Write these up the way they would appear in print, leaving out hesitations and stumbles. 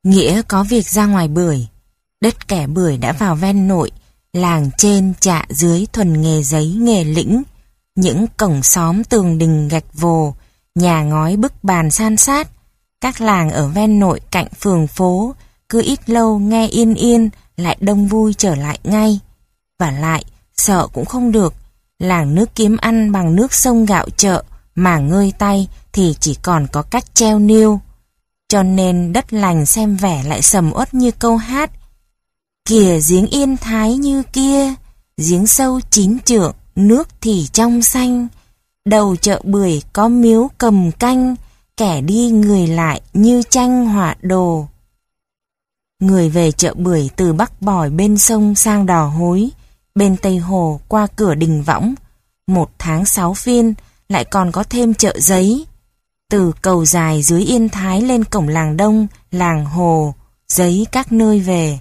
Nghĩa có việc ra ngoài bưởi. Đất kẻ bưởi đã vào ven nội, làng trên chạ dưới thuần nghề giấy nghề lĩnh. Những cổng xóm tường đình gạch vồ, nhà ngói bức bàn san sát. Các làng ở ven nội cạnh phường phố, cứ ít lâu nghe yên yên, lại đông vui trở lại ngay. Và lại, sợ cũng không được, làng nước kiếm ăn bằng nước sông gạo chợ, mà ngơi tay thì chỉ còn có cách treo niêu. Cho nên đất lành xem vẻ lại sầm uất như câu hát: kìa giếng Yên Thái như kia, giếng sâu 9 trượng, nước thì trong xanh. Đầu chợ bưởi có miếu cầm canh, kẻ đi người lại như tranh họa đồ. Người về chợ bưởi từ Bắc Bòi bên sông sang Đò Hối, bên Tây Hồ qua cửa Đình Võng, 1 tháng 6 phiên, lại còn có thêm chợ giấy. Từ cầu dài dưới Yên Thái lên cổng làng Đông, làng Hồ, giấy các nơi về.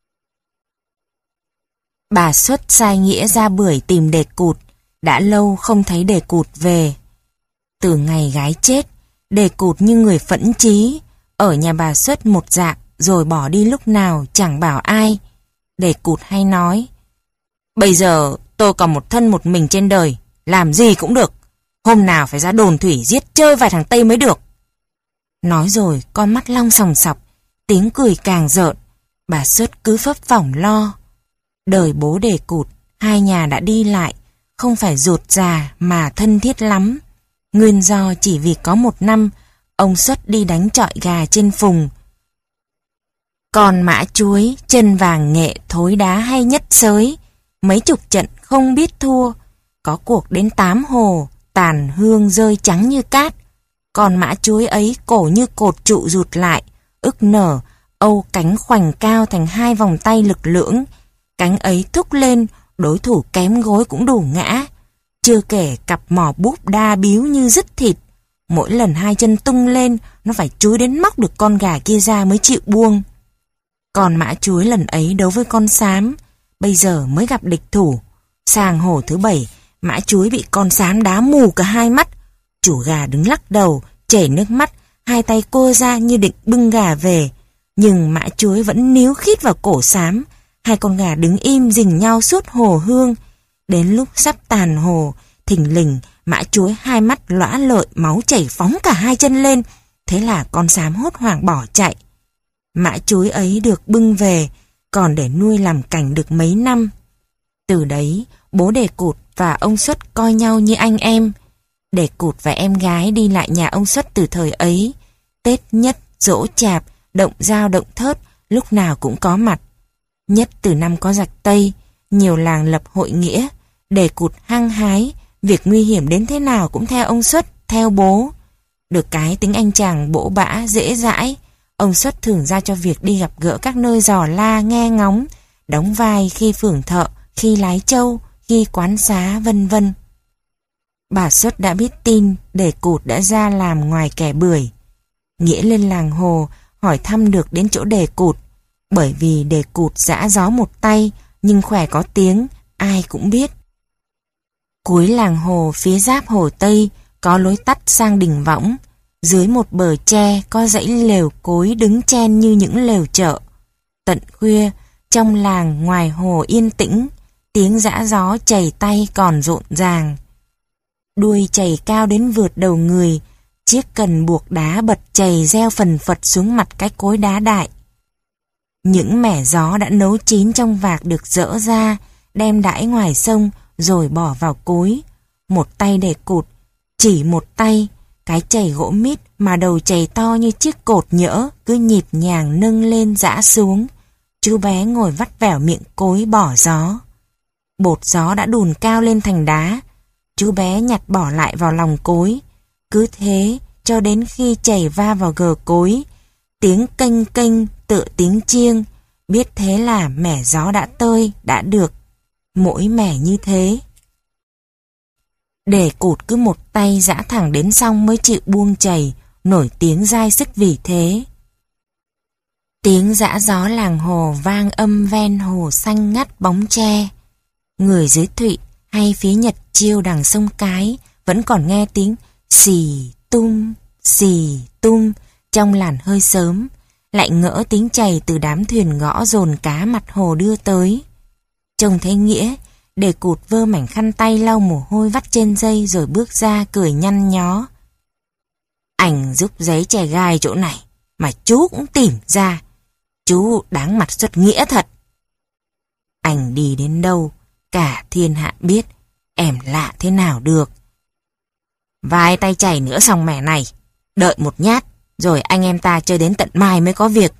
Bà Xuất sai Nghĩa ra bưởi tìm Đề Cụt, đã lâu không thấy Đề Cụt về. Từ ngày gái chết, Đề Cụt như người phẫn chí, ở nhà bà Xuất một dạng, rồi bỏ đi lúc nào chẳng bảo ai. Đề Cụt hay nói: bây giờ tôi còn một thân một mình trên đời, làm gì cũng được. Hôm nào phải ra đồn thủy giết chơi vài thằng Tây mới được. Nói rồi con mắt long sòng sọc, tiếng cười càng rợn. Bà Xuất cứ phấp phỏng lo. Đời bố Đề Cụt, hai nhà đã đi lại, không phải dột già mà thân thiết lắm. Nguyên do chỉ vì có 1 năm, ông Xuất đi đánh chọi gà trên phùng. Còn Mã Chuối, chân vàng nghệ thối đá hay nhất sới, mấy chục trận không biết thua. Có cuộc đến 8 hồ, tàn hương rơi trắng như cát. Còn Mã Chuối ấy cổ như cột trụ rụt lại, ức nở, âu cánh khoành cao thành 2 vòng tay lực lưỡng. Cánh ấy thúc lên, đối thủ kém gối cũng đủ ngã. Chưa kể cặp mỏ búp đa bíu như dứt thịt. Mỗi lần 2 chân tung lên, nó phải chúi đến móc được con gà kia ra mới chịu buông. Còn Mã Chuối lần ấy đấu với con xám, bây giờ mới gặp địch thủ. Sang hồ thứ 7, Mã Chuối bị con xám đá mù cả 2 mắt. Chủ gà đứng lắc đầu, chảy nước mắt, 2 tay cô ra như định bưng gà về. Nhưng Mã Chuối vẫn níu khít vào cổ xám. 2 con gà đứng im rình nhau suốt hồ hương. Đến lúc sắp tàn hồ, thình lình Mã Chuối 2 mắt lóa lợi, máu chảy phóng cả 2 chân lên. Thế là con xám hốt hoảng bỏ chạy. Mã Chuối ấy được bưng về, còn để nuôi làm cảnh được mấy năm. Từ đấy, bố Đề Cụt và ông Xuất coi nhau như anh em. Đề Cụt và em gái đi lại nhà ông Xuất từ thời ấy. Tết nhất, giỗ chạp, động dao động thớt, lúc nào cũng có mặt. Nhất từ năm có giặc Tây, nhiều làng lập hội nghĩa. Đề Cụt hăng hái, việc nguy hiểm đến thế nào cũng theo ông Xuất, theo bố. Được cái tính anh chàng bỗ bã, dễ dãi. Ông Xuất thường ra cho việc đi gặp gỡ các nơi dò la nghe ngóng, đóng vai khi phường thợ, khi lái trâu, khi quán xá vân vân. Bà Xuất đã biết tin Đề Cụt đã ra làm ngoài kẻ bưởi. Nghĩa lên làng Hồ hỏi thăm được đến chỗ Đề Cụt, bởi vì Đề Cụt giã gió một tay nhưng khỏe có tiếng, ai cũng biết. Cuối làng Hồ phía giáp Hồ Tây có lối tắt sang Đình Võng. Dưới một bờ tre có dãy lều cối đứng chen như những lều chợ. Tận khuya, trong làng ngoài hồ yên tĩnh, tiếng giã gió chày tay còn rộn ràng. Đuôi chày cao đến vượt đầu người, chiếc cần buộc đá bật chày reo phần phật xuống mặt cái cối đá đại. Những mẻ gió đã nấu chín trong vạc được dỡ ra, đem đãi ngoài sông rồi bỏ vào cối. Một tay Đề Cụt, chỉ một tay, cái chày gỗ mít mà đầu chày to như chiếc cột nhỡ cứ nhịp nhàng nâng lên giã xuống. Chú bé ngồi vắt vẻo miệng cối bỏ gió. Bột gió đã đùn cao lên thành đá. Chú bé nhặt bỏ lại vào lòng cối. Cứ thế cho đến khi chày va vào gờ cối. Tiếng kênh kênh tựa tiếng chiêng. Biết thế là mẻ gió đã tơi, đã được. Mỗi mẻ như thế. Đề Cụt cứ một tay giã thẳng đến xong mới chịu buông chày, nổi tiếng dai sức vì thế. Tiếng giã gió làng hồ vang âm ven hồ xanh ngắt bóng tre. Người dưới Thụy hay phía Nhật Chiêu đằng sông Cái vẫn còn nghe tiếng xì tum trong làn hơi sớm. lại ngỡ tiếng chày từ đám thuyền gõ dồn cá mặt hồ đưa tới. Trông thấy Nghĩa, Đề Cụt vơ mảnh khăn tay lau mồ hôi vắt trên dây rồi bước ra cười nhăn nhó. Anh giúp giấy chè gai chỗ này, mà chú cũng tìm ra. Chú đáng mặt xuất nghĩa thật. Anh đi đến đâu, cả thiên hạ biết, em lạ thế nào được. Vài tay chảy nữa xong mẻ này, đợi một nhát, rồi anh em ta chơi đến tận mai mới có việc.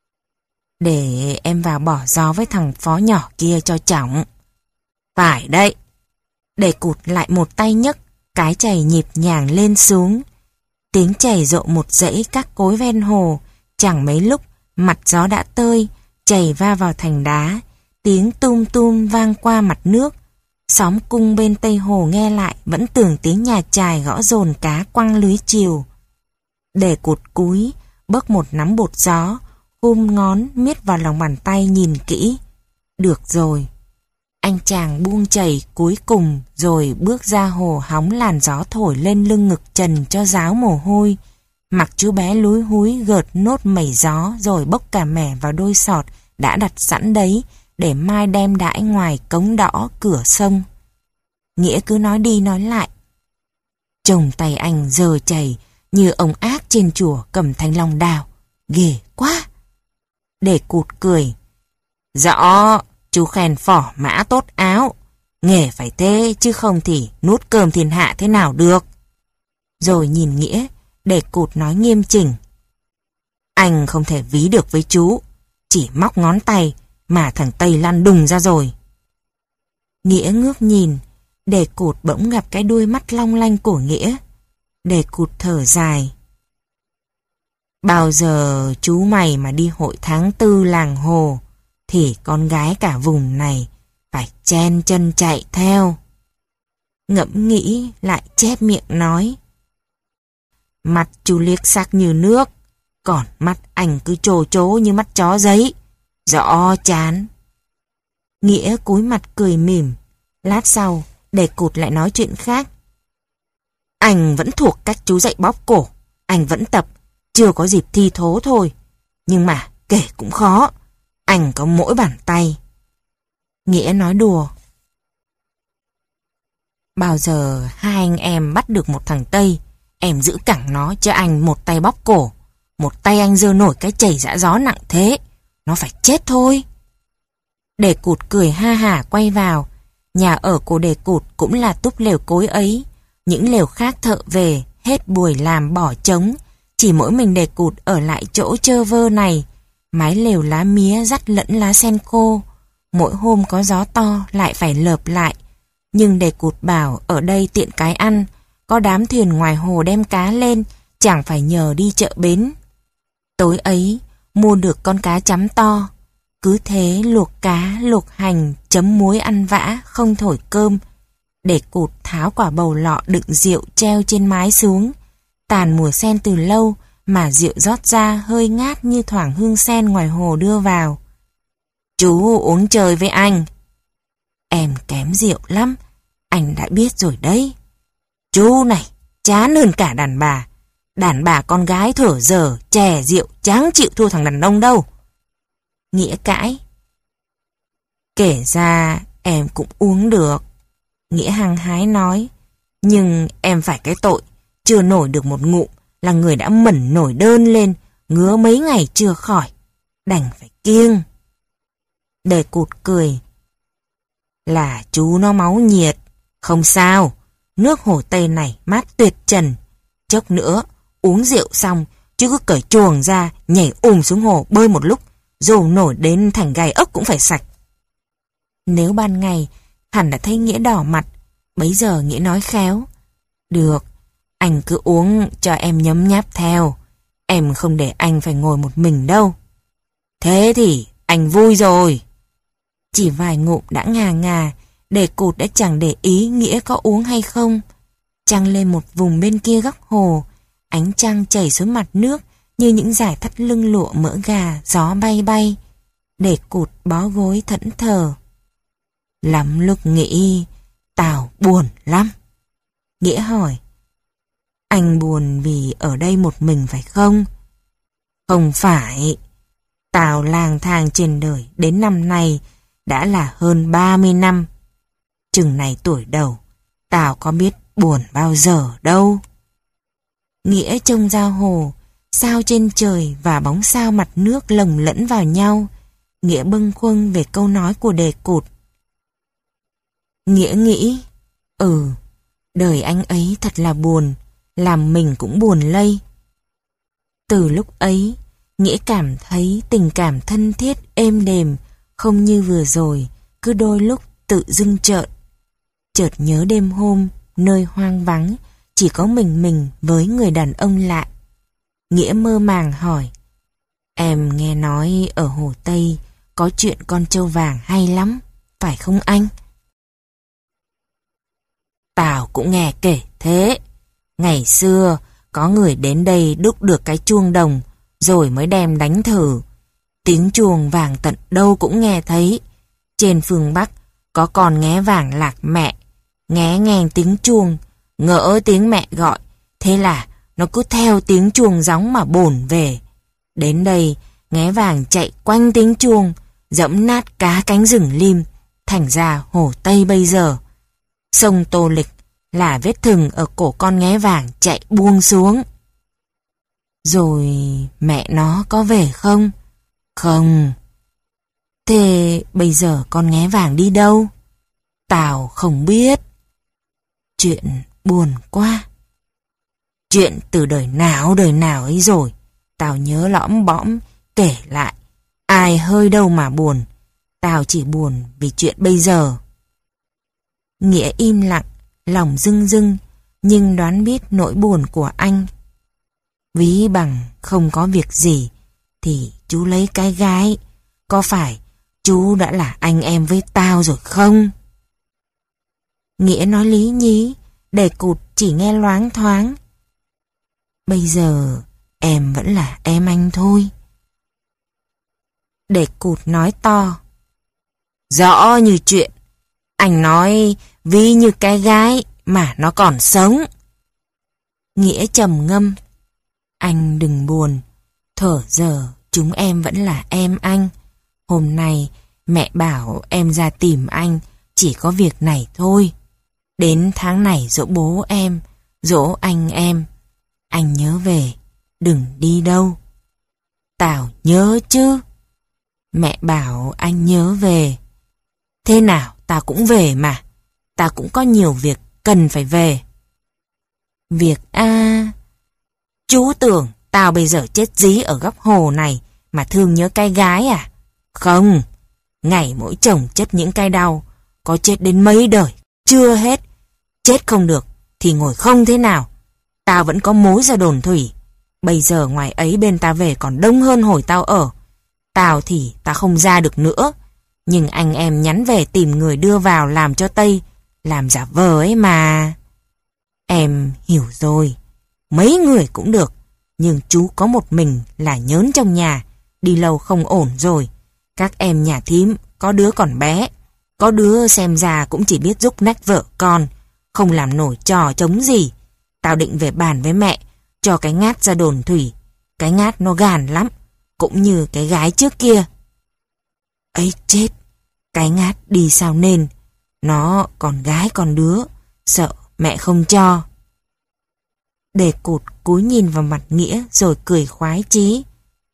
Để em vào bỏ gió với thằng phó nhỏ kia cho chỏng. Phải đấy. Đề Cụt lại một tay nhấc, cái chày nhịp nhàng lên xuống. Tiếng chày rộ một dãy các cối ven hồ, chẳng mấy lúc, mặt gió đã tơi, chày va vào thành đá, tiếng tum tum vang qua mặt nước. Xóm cung bên tây hồ nghe lại vẫn tưởng tiếng nhà chài gõ dồn cá quăng lưới chiều. Đề Cụt cúi, bấc một nắm bột gió, hum ngón miết vào lòng bàn tay nhìn kỹ. Được rồi. Anh chàng buông chày cuối cùng rồi bước ra hồ hóng làn gió thổi lên lưng ngực trần cho ráo mồ hôi. Mặc chú bé lúi húi gợt nốt mẩy gió rồi bốc cả mẻ vào đôi sọt đã đặt sẵn đấy để mai đem đãi ngoài cống đỏ cửa sông. Nghĩa cứ nói đi nói lại. Chồng tay anh giờ chày như ông ác trên chùa cầm thanh long đào. Ghê quá. Đề Cụt cười. Rõ, chú khen phỏ mã tốt áo. Nghề phải thế chứ không thì nuốt cơm thiên hạ thế nào được. Rồi nhìn Nghĩa, Đề Cụt nói nghiêm chỉnh. Anh không thể ví được với chú. Chỉ móc ngón tay mà thằng Tây lăn đùng ra rồi. Nghĩa ngước nhìn, Đề Cụt bỗng gặp cái đuôi mắt long lanh của Nghĩa. Đề Cụt thở dài. Bao giờ chú mày mà đi hội tháng 4 làng hồ thì con gái cả vùng này phải chen chân chạy theo. Ngẫm nghĩ lại chép miệng nói. Mặt chú liếc sắc như nước, còn mắt anh cứ trồ trố như mắt chó giấy. Rõ chán. Nghĩa cúi mặt cười mỉm. Lát sau, Đề Cụt lại nói chuyện khác. Anh vẫn thuộc cách chú dạy bóp cổ. Anh vẫn tập, chưa có dịp thi thố thôi. Nhưng mà kể cũng khó. Anh có mỗi bàn tay. Nghĩa nói đùa. Bao giờ hai anh em bắt được một thằng Tây, em giữ cẳng nó cho anh một tay bóp cổ, một tay anh giơ nổi cái chày giã gió nặng thế. Nó phải chết thôi. Đề Cụt cười ha hả quay vào. Nhà ở của Đề Cụt cũng là túp lều cối ấy. Những lều khác thợ về, hết buổi làm bỏ trống. Chỉ mỗi mình Đề Cụt ở lại chỗ chơ vơ này. Mái lều lá mía dắt lẫn lá sen khô. Mỗi hôm có gió to lại phải lợp lại. Nhưng Đề Cụt bảo ở đây tiện cái ăn. Có đám thuyền ngoài hồ đem cá lên, chẳng phải nhờ đi chợ bến. Tối ấy, mua được con cá chấm to. Cứ thế luộc cá, luộc hành, chấm muối ăn vã, không thổi cơm. Đề Cụt tháo quả bầu lọ đựng rượu treo trên mái xuống. Tàn mùa sen từ lâu mà rượu rót ra hơi ngát như thoảng hương sen ngoài hồ đưa vào. Chú uống chơi với anh. Em kém rượu lắm, anh đã biết rồi đấy. Chú này, chán hơn cả đàn bà. Đàn bà con gái thở dở, chè rượu, chẳng chịu thua thằng đàn ông đâu. Nghĩa cãi. Kể ra em cũng uống được. Nghĩa hăng hái nói. Nhưng em phải cái tội, chưa nổi được một ngụm là người đã mẩn nổi đơn lên, ngứa mấy ngày chưa khỏi. Đành phải kiêng. Đề Cụt cười. Là chú nó máu nhiệt. Không sao, nước hồ Tây này mát tuyệt trần. Chốc nữa, uống rượu xong, chú cứ cởi chuồng ra, nhảy xuống hồ bơi một lúc, dù nổi đến thành gai ốc cũng phải sạch. Nếu ban ngày, hẳn đã thấy Nghĩa đỏ mặt, bấy giờ Nghĩa nói khéo. Được, anh cứ uống cho em nhấm nháp theo. Em không để anh phải ngồi một mình đâu. Thế thì anh vui rồi. Chỉ vài ngụm đã ngà ngà, Đề Cụt đã chẳng để ý Nghĩa có uống hay không. Trăng lên một vùng bên kia góc hồ, ánh trăng chảy xuống mặt nước như những dải thắt lưng lụa mỡ gà, gió bay bay. Đề Cụt bó gối thẫn thờ. Lắm lúc nghĩ, tao buồn lắm. Nghĩa hỏi. Anh buồn vì ở đây một mình phải không? Không phải. Tao lang thang trên đời đến năm nay đã là hơn 30 năm. Chừng này tuổi đầu, tao có biết buồn bao giờ đâu. Nghĩa trông ra hồ, sao trên trời và bóng sao mặt nước lồng lẫn vào nhau. Nghĩa bâng khuâng về câu nói của Đề Cụt. Nghĩa nghĩ, đời anh ấy thật là buồn, làm mình cũng buồn lây. Từ lúc ấy, Nghĩa cảm thấy tình cảm thân thiết êm đềm, không như vừa rồi, cứ đôi lúc tự dưng chợt nhớ đêm hôm, nơi hoang vắng, chỉ có mình với người đàn ông lạ. Nghĩa mơ màng hỏi, em nghe nói ở Hồ Tây có chuyện con trâu vàng hay lắm, phải không anh? Tao cũng nghe kể thế. Ngày xưa, có người đến đây đúc được cái chuông đồng, rồi mới đem đánh thử. Tiếng chuông vàng tận đâu cũng nghe thấy. Trên phương Bắc, có con nghé vàng lạc mẹ. Nghé nghe tiếng chuông, ngỡ tiếng mẹ gọi. Thế là nó cứ theo tiếng chuông gióng mà bồn về. Đến đây, nghé vàng chạy quanh tiếng chuông, dẫm nát cá cánh rừng lim. Thành ra Hồ Tây bây giờ, sông Tô Lịch là vết thừng ở cổ con nghé vàng chạy buông xuống. Rồi mẹ nó có về không? Không. Thế bây giờ con nghé vàng đi đâu? Tao không biết. Chuyện buồn quá. Chuyện từ đời nào ấy rồi. Tao nhớ lõm bõm kể lại. Ai hơi đâu mà buồn. Tao chỉ buồn vì chuyện bây giờ. Nghĩa im lặng, lòng rưng rưng, nhưng đoán biết nỗi buồn của anh. Ví bằng không có việc gì, thì chú lấy cái gái. Có phải chú đã là anh em với tao rồi không? Nghĩa nói lý nhí, Đề Cụt chỉ nghe loáng thoáng. Bây giờ em vẫn là em anh thôi. Đề Cụt nói to. Rõ như chuyện. Anh nói ví như cái gái mà nó còn sống. Nghĩa trầm ngâm. Anh đừng buồn. Thở giờ chúng em vẫn là em anh. Hôm nay mẹ bảo em ra tìm anh, chỉ có việc này thôi. Đến tháng này dỗ bố em, dỗ anh em. Anh nhớ về, đừng đi đâu. Tao nhớ chứ. Mẹ bảo anh nhớ về. Thế nào tao cũng về mà. Tao cũng có nhiều việc cần phải về. Việc chú tưởng tao bây giờ chết dí ở góc hồ này mà thương nhớ cái gái à? Không. Ngày mỗi chồng chất những cái đau, có chết đến mấy đời, chưa hết. Chết không được thì ngồi không thế nào. Tao vẫn có mối ra Đồn Thủy. Bây giờ ngoài ấy bên ta về còn đông hơn hồi tao ở. Tao thì tao không ra được nữa. Nhưng anh em nhắn về tìm người đưa vào làm cho Tây, làm giả vờ ấy mà. Em hiểu rồi. Mấy người cũng được. Nhưng chú có một mình là nhớn trong nhà. Đi lâu không ổn rồi. Các em nhà thím có đứa còn bé. Có đứa xem ra cũng chỉ biết giúp nách vợ con. Không làm nổi trò trống gì. Tao định về bàn với mẹ, cho cái Ngát ra Đồn Thủy. Cái Ngát nó gàn lắm. Cũng như cái gái trước kia. Ấy chết. Cái Ngát đi sao nên. Nó còn gái còn đứa. Sợ mẹ không cho. Đề Cụt cúi nhìn vào mặt Nghĩa rồi cười khoái chí.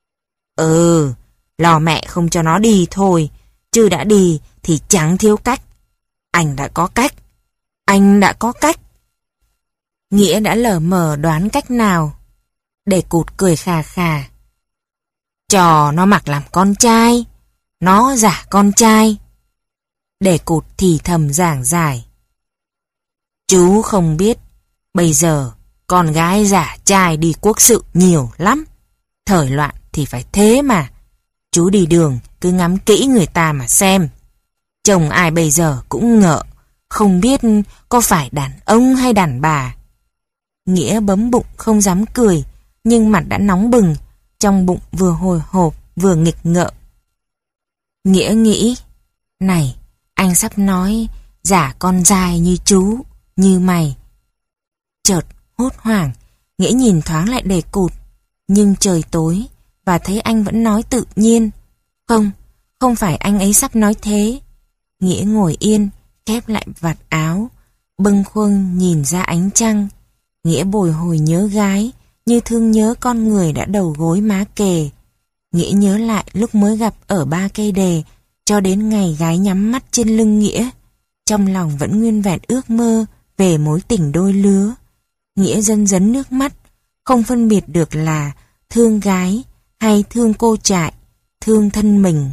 Lo mẹ không cho nó đi thôi. Chứ đã đi thì chẳng thiếu cách. Anh đã có cách. Anh đã có cách. Nghĩa đã lờ mờ đoán cách nào. Đề Cụt cười khà khà. Cho nó mặc làm con trai. Nó giả con trai. Đề Cụt thì thầm giảng giải. Chú không biết. Bây giờ con gái giả trai đi quốc sự nhiều lắm. Thời loạn thì phải thế mà. Chú đi đường cứ ngắm kỹ người ta mà xem. Chồng ai bây giờ cũng ngợ. Không biết có phải đàn ông hay đàn bà. Nghĩa bấm bụng không dám cười. Nhưng mặt đã nóng bừng. Trong bụng vừa hồi hộp vừa nghịch ngợ. Nghĩa nghĩ. Này, anh sắp nói giả con dai như chú, như mày. Chợt hốt hoảng, Nghĩa nhìn thoáng lại Đề Cụt. Nhưng trời tối, và thấy anh vẫn nói tự nhiên. Không, không phải anh ấy sắp nói thế. Nghĩa ngồi yên, khép lại vạt áo, bâng khuâng nhìn ra ánh trăng. Nghĩa bồi hồi nhớ gái, như thương nhớ con người đã đầu gối má kề. Nghĩa nhớ lại lúc mới gặp ở Ba Cây Đề, cho đến ngày gái nhắm mắt trên lưng Nghĩa. Trong lòng vẫn nguyên vẹn ước mơ về mối tình đôi lứa. Nghĩa dần dấn nước mắt, không phân biệt được là thương gái hay thương cô trại, thương thân mình.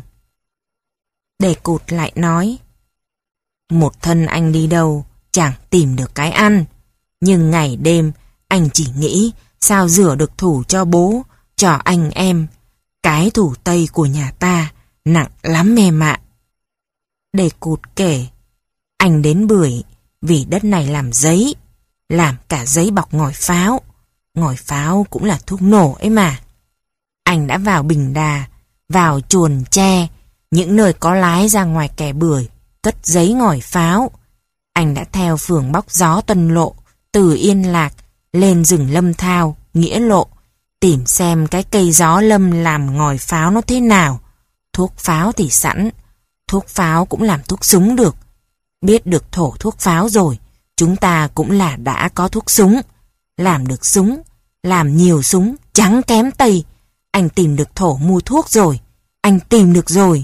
Đề Cụt lại nói, một thân anh đi đâu chẳng tìm được cái ăn, nhưng ngày đêm anh chỉ nghĩ sao rửa được thủ cho bố, cho anh em. Cái thủ Tây của nhà ta nặng lắm em ạ. Đề Cụt kể, anh đến Bưởi vì đất này làm giấy, làm cả giấy bọc ngòi pháo. Ngòi pháo cũng là thuốc nổ ấy mà. Anh đã vào Bình Đà, vào Chuồn Tre, những nơi có lái ra ngoài kè Bưởi, cất giấy ngòi pháo. Anh đã theo phường Bóc Gió Tuần Lộ, từ Yên Lạc, lên rừng Lâm Thao, Nghĩa Lộ, tìm xem cái cây gió lâm làm ngòi pháo nó thế nào. Thuốc pháo thì sẵn, thuốc pháo cũng làm thuốc súng được. Biết được thổ thuốc pháo rồi, chúng ta cũng là đã có thuốc súng. Làm được súng, làm nhiều súng, chẳng kém Tây. Anh tìm được thổ mua thuốc rồi, anh tìm được rồi.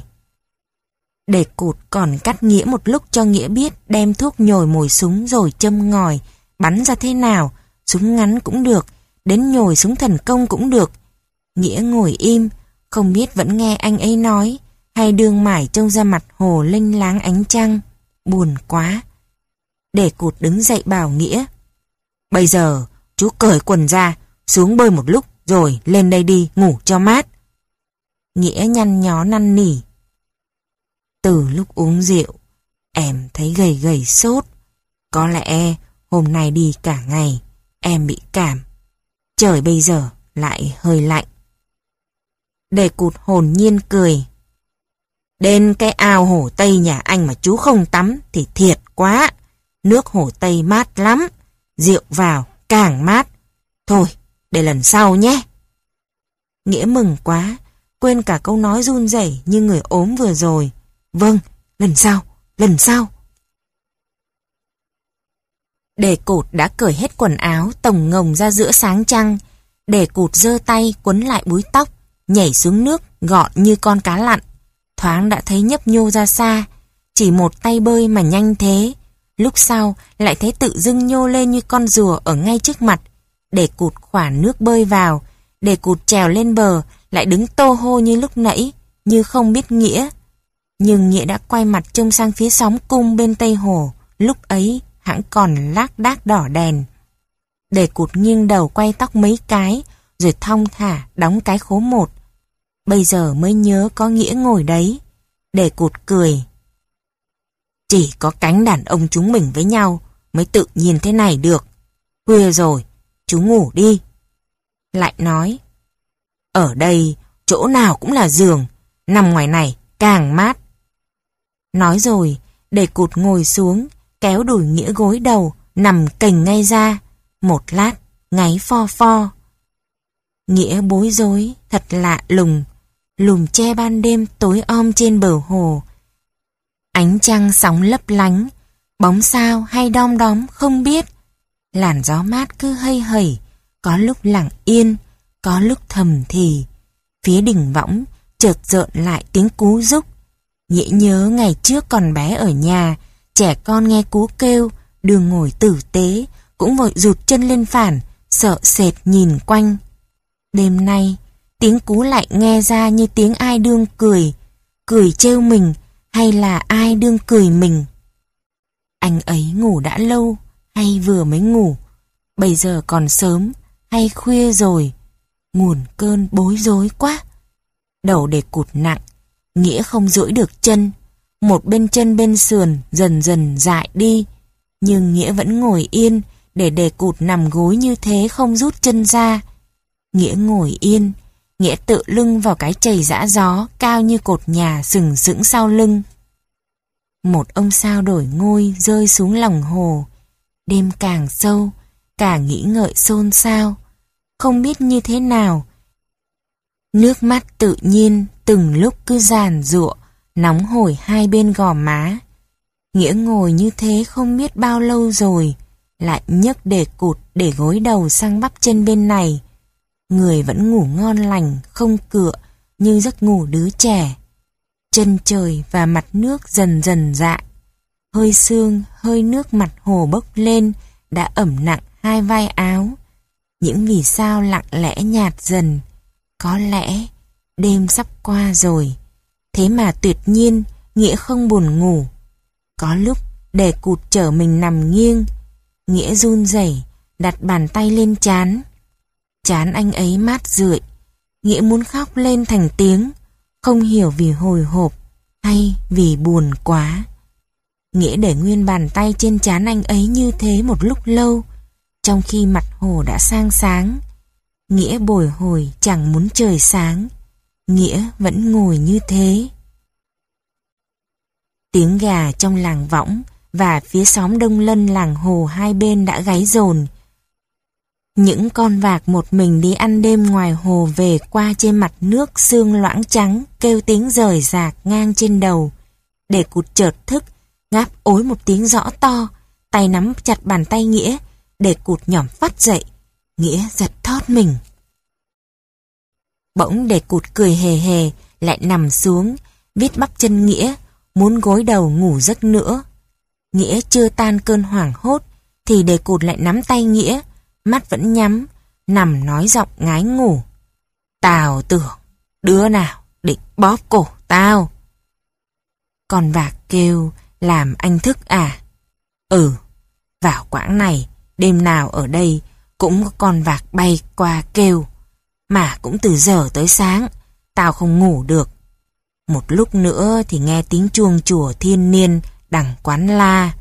Đề Cụt còn cắt Nghĩa một lúc cho Nghĩa biết đem thuốc nhồi mồi súng rồi châm ngòi, bắn ra thế nào, súng ngắn cũng được, đến nhồi súng thần công cũng được. Nghĩa ngồi im, không biết vẫn nghe anh ấy nói, hay đương mải trông ra mặt hồ lênh láng ánh trăng. Buồn quá. Đề Cụt đứng dậy bảo Nghĩa, bây giờ chú cởi quần ra, xuống bơi một lúc rồi lên đây đi ngủ cho mát. Nghĩa nhăn nhó năn nỉ, từ lúc uống rượu em thấy gầy gầy sốt, có lẽ hôm nay đi cả ngày em bị cảm. Trời bây giờ lại hơi lạnh. Đề Cụt hồn nhiên cười, đến cái ao Hồ Tây nhà anh mà chú không tắm thì thiệt quá. Nước Hồ Tây mát lắm, rượu vào càng mát. Thôi, để lần sau nhé. Nghĩa mừng quá, quên cả câu nói run rẩy như người ốm vừa rồi. Vâng, lần sau, lần sau. Đề Cụt đã cởi hết quần áo, tổng ngồng ra giữa sáng trăng. Đề Cụt giơ tay quấn lại búi tóc, nhảy xuống nước gọn như con cá lặn. Thoáng đã thấy nhấp nhô ra xa, chỉ một tay bơi mà nhanh thế. Lúc sau lại thấy tự dưng nhô lên như con rùa ở ngay trước mặt. Đề Cụt khoản nước bơi vào, Đề Cụt trèo lên bờ, lại đứng tô hô như lúc nãy, như không biết Nghĩa. Nhưng Nghĩa đã quay mặt trông sang phía sóng cung bên Tây Hồ, lúc ấy hãng còn lác đác đỏ đèn. Đề Cụt nghiêng đầu quay tóc mấy cái, rồi thong thả đóng cái khố một. Bây giờ mới nhớ có Nghĩa ngồi đấy. Đề Cụt cười, chỉ có cánh đàn ông chúng mình với nhau mới tự nhiên thế này được. Khuya rồi, chú ngủ đi. Lại nói, ở đây chỗ nào cũng là giường, nằm ngoài này càng mát. Nói rồi, Đề Cụt ngồi xuống, kéo đùi Nghĩa gối đầu, nằm cành ngay ra. Một lát, ngáy pho pho. Nghĩa bối rối, thật lạ lùng. Lùm tre ban đêm tối om trên bờ hồ. Ánh trăng sóng lấp lánh, bóng sao hay đom đóm không biết. Làn gió mát cứ hây hẩy, có lúc lặng yên, có lúc thầm thì. Phía đỉnh võng chợt rợn lại tiếng cú rúc. Nghĩa nhớ ngày trước còn bé ở nhà, trẻ con nghe cú kêu, đường ngồi tử tế, cũng vội rụt chân lên phản, sợ sệt nhìn quanh. Đêm nay, tiếng cú lại nghe ra như tiếng ai đương cười, cười trêu mình, hay là ai đương cười mình. Anh ấy ngủ đã lâu, hay vừa mới ngủ, bây giờ còn sớm, hay khuya rồi. Nguồn cơn bối rối quá. Đầu Đề Cụt nặng, Nghĩa không duỗi được chân. Một bên chân bên sườn dần dần dại đi. Nhưng Nghĩa vẫn ngồi yên, để Đề Cụt nằm gối như thế không rút chân ra. Nghĩa ngồi yên, Nghĩa tự lưng vào cái chày giã gió cao như cột nhà sừng sững sau lưng. Một ông sao đổi ngôi rơi xuống lòng hồ. Đêm càng sâu, càng nghĩ ngợi xôn xao. Không biết như thế nào. Nước mắt tự nhiên từng lúc cứ giàn giụa, nóng hổi hai bên gò má. Nghĩa ngồi như thế không biết bao lâu rồi, lại nhấc để cụt để gối đầu sang bắp chân bên này. Người vẫn ngủ ngon lành, không cựa, như giấc ngủ đứa trẻ. Chân trời và mặt nước dần dần dạ. Hơi sương, hơi nước mặt hồ bốc lên, đã ẩm nặng hai vai áo. Những vì sao lặng lẽ nhạt dần. Có lẽ đêm sắp qua rồi. Thế mà tuyệt nhiên Nghĩa không buồn ngủ. Có lúc để cụt chở mình nằm nghiêng, Nghĩa run rẩy đặt bàn tay lên trán. Trán anh ấy mát rượi. Nghĩa muốn khóc lên thành tiếng, không hiểu vì hồi hộp hay vì buồn quá. Nghĩa để nguyên bàn tay trên trán anh ấy như thế một lúc lâu, trong khi mặt hồ đã sang sáng. Nghĩa bồi hồi chẳng muốn trời sáng. Nghĩa vẫn ngồi như thế. Tiếng gà trong làng Võng và phía xóm Đông Lân làng hồ hai bên đã gáy dồn. Những con vạc một mình đi ăn đêm ngoài hồ về qua trên mặt nước sương loãng trắng kêu tiếng rời rạc ngang trên đầu. Để cụt chợt thức, ngáp ối một tiếng rõ to, tay nắm chặt bàn tay Nghĩa. Để cụt nhỏm phát dậy, Nghĩa giật thót mình. Bỗng để cụt cười hề hề, lại nằm xuống, vít bắp chân Nghĩa, muốn gối đầu ngủ giấc nữa. Nghĩa chưa tan cơn hoảng hốt, thì để cụt lại nắm tay Nghĩa, mắt vẫn nhắm, nằm nói giọng ngái ngủ. Tao tưởng, đứa nào định bóp cổ tao. Con vạc kêu, làm anh thức à? Ừ, vào quãng này, đêm nào ở đây cũng có con vạc bay qua kêu. Mà cũng từ giờ tới sáng, tao không ngủ được. Một lúc nữa thì nghe tiếng chuông chùa thiên niên đằng quán la.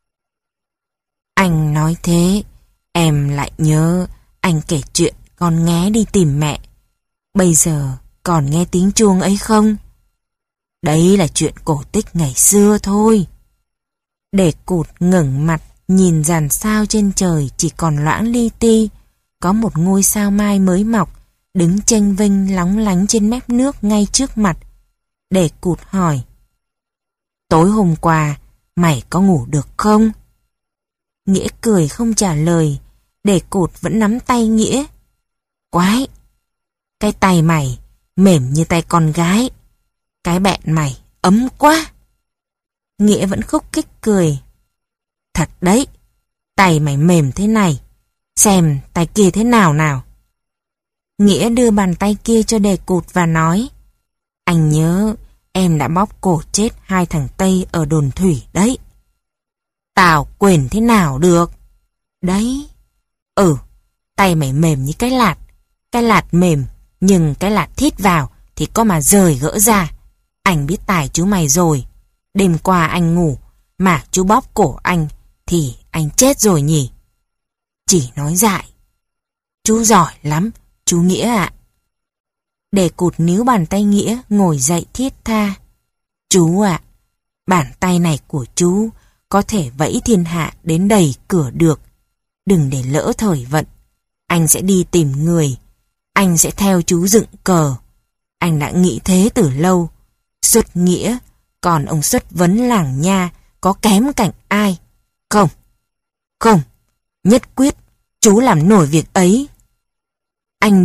Anh nói thế, em lại nhớ anh kể chuyện con nghé đi tìm mẹ. Bây giờ còn nghe tiếng chuông ấy không? Đấy là chuyện cổ tích ngày xưa thôi. Để cụt ngẩng mặt nhìn dàn sao trên trời chỉ còn loãng li ti. Có một ngôi sao mai mới mọc, đứng chênh vênh lóng lánh trên mép nước ngay trước mặt. Để cụt hỏi. Tối hôm qua, mày có ngủ được không? Nghĩa cười không trả lời. Để cụt vẫn nắm tay Nghĩa. Quái! Cái tay mày mềm như tay con gái. Cái bẹn mày ấm quá. Nghĩa vẫn khúc khích cười. Thật đấy, tay mày mềm thế này. Xem tay kia thế nào nào. Nghĩa đưa bàn tay kia cho Đề Cụt và nói. Anh nhớ em đã bóp cổ chết hai thằng Tây ở đồn thủy đấy. Tao quên thế nào được. Đấy. Ừ, tay mày mềm như cái lạt. Cái lạt mềm, nhưng cái lạt thít vào thì có mà rời gỡ ra. Anh biết tài chú mày rồi. Đêm qua anh ngủ, mà chú bóp cổ anh thì anh chết rồi nhỉ. Chỉ nói dại. Chú giỏi lắm, chú Nghĩa ạ. Để Cụt níu bàn tay Nghĩa ngồi dậy thiết tha. Chú ạ, bàn tay này của chú có thể vẫy thiên hạ đến đầy cửa được. Đừng để lỡ thời vận. Anh sẽ đi tìm người. Anh sẽ theo chú dựng cờ. Anh đã nghĩ thế từ lâu. Xuất Nghĩa, còn ông Xuất Vấn làng nha có kém cạnh ai? Không, không, nhất quyết chú làm nổi việc ấy. Anh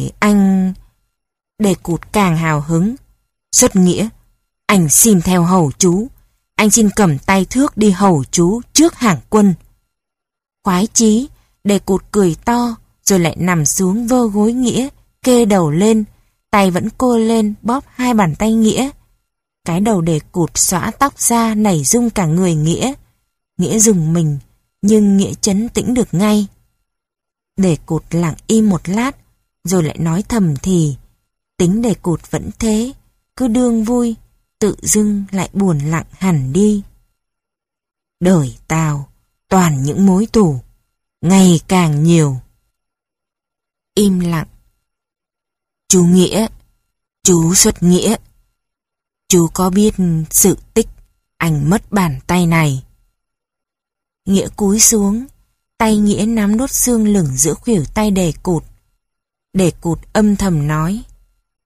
Để Cụt càng hào hứng. Xuất Nghĩa, anh xin theo hầu chú. Anh xin cầm tay thước đi hầu chú trước hàng quân. Khoái chí, Để Cụt cười to, rồi lại nằm xuống vơ gối Nghĩa, kê đầu lên, tay vẫn cô lên bóp hai bàn tay Nghĩa. Cái đầu Để Cụt xõa tóc ra nảy rung cả người Nghĩa. Nghĩa rùng mình, nhưng Nghĩa trấn tĩnh được ngay. Để Cụt lặng im một lát, rồi lại nói thầm thì. Tính Để Cụt vẫn thế, cứ đương vui, tự dưng lại buồn lặng hẳn đi. Đời tao toàn những mối tù, ngày càng nhiều. Im lặng. Chú Nghĩa, chú Xuất Nghĩa, chú có biết sự tích anh mất bàn tay này? Nghĩa cúi xuống, tay Nghĩa nắm đốt xương lửng giữa khuỷu tay Để Cụt. Để Cụt âm thầm nói.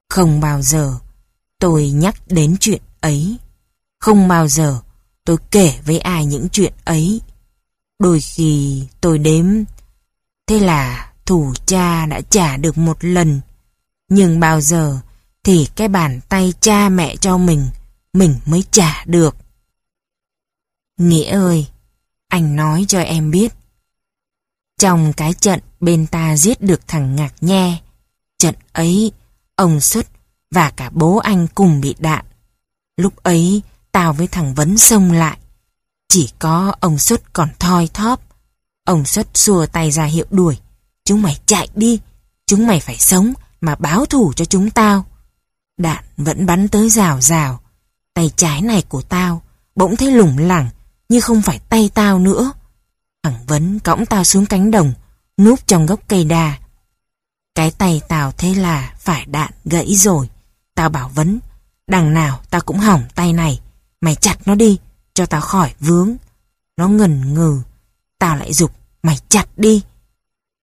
Không bao giờ tôi nhắc đến chuyện ấy. Không bao giờ tôi kể với ai những chuyện ấy. Đôi khi tôi đếm, thế là thù cha đã trả được một lần. Nhưng bao giờ thì cái bàn tay cha mẹ cho mình mới trả được. Nghĩa ơi, anh nói cho em biết. Trong cái trận bên ta giết được thằng Ngạc Nhe, trận ấy ông Xuất và cả bố anh cùng bị đạn. Lúc ấy tao với thằng Vấn xông lại. Chỉ có ông Xuất còn thoi thóp. Ông Xuất xua tay ra hiệu đuổi. Chúng mày chạy đi, chúng mày phải sống mà báo thù cho chúng tao. Đạn vẫn bắn tới rào rào. Tay trái này của tao bỗng thấy lủng lẳng như không phải tay tao nữa. Thằng Vấn cõng tao xuống cánh đồng, núp trong gốc cây đa. Cái tay tao thế là phải đạn gãy rồi. Tao bảo Vấn, đằng nào tao cũng hỏng tay này, mày chặt nó đi, cho tao khỏi vướng. Nó ngần ngừ. Tao lại giục, mày chặt đi.